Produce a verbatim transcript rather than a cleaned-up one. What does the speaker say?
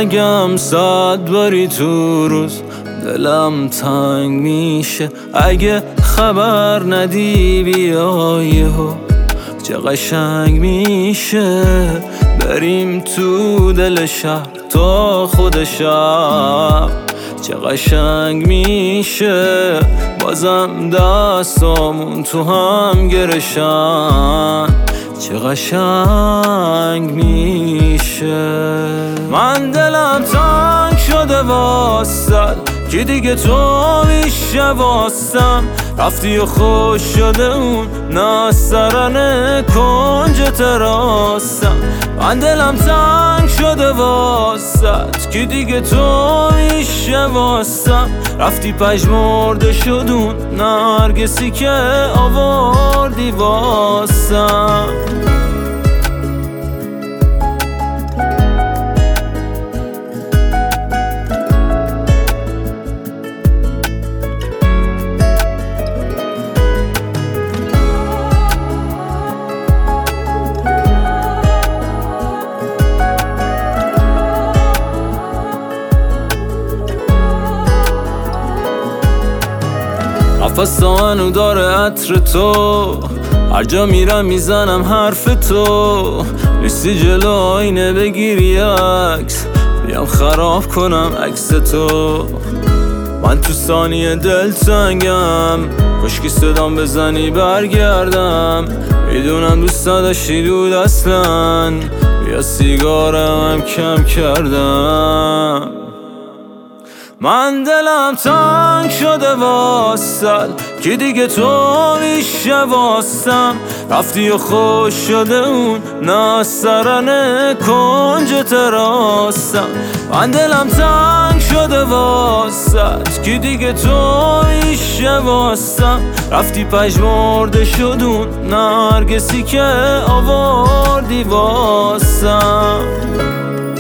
نگم صد باری تو روز دلم تنگ میشه. اگه خبر ندی بیا یهو چه قشنگ میشه. بریم تو دل شهر تا خود شب چه قشنگ میشه. بازم دستامون تو هم گرشن چه قشنگ میشه. من دلم تنگ شده واسد که دیگه تو میشه واسم. رفتی و خوش شده اون نسترن کنج تراسم. من دلم تنگ شده واسد که دیگه تو میشه واسم. رفتی پژمرده شد اون نرگسی که آوردی واسم. نفسانو داره عطر تو، هر جا میرم میزنم حرف تو. نیستی جلو آینه بگیری عکس، بیام خراب کنم عکس تو. من تو ثانیه دلتنگم، کاشکی صدام بزنی برگردم. میدونم دوست نداشتی دود اصلا، بیا سیگارم هم کم کردم. من دلم تنگ شده واسد که دیگه تو میشه واسم. رفتی و خوش شده اون نسترن کنج تراسم. من دلم تنگ شده واسد که دیگه تو میشه واسم. رفتی پژمرده شد اون نرگسی که آوردی واسم.